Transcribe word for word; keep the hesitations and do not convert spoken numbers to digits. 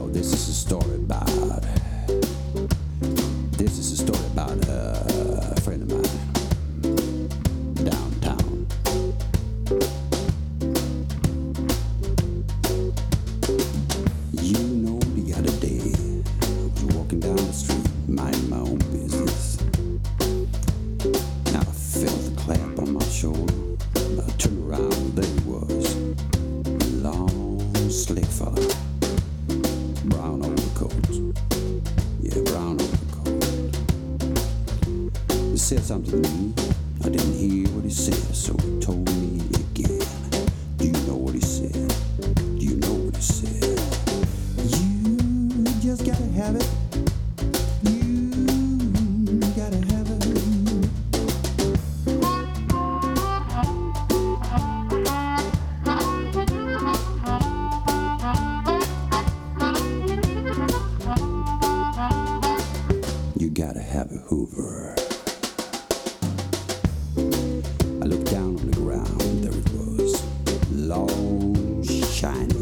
this is a story about. This is a story about uh, a friend of mine downtown. You know, the other day I was walking down the street, minding my own business. Now I felt a clap on my shoulder. I turned around, there he was, a long, slick fella. Brown overcoat. Yeah, brown overcoat. He said something to me. I didn't hear what he said, so he told me again. Do you know what he said? Do you know what he said? You just gotta have it. You gotta have it. You gotta have a Hoover. I looked down on the ground, there it was, long, shiny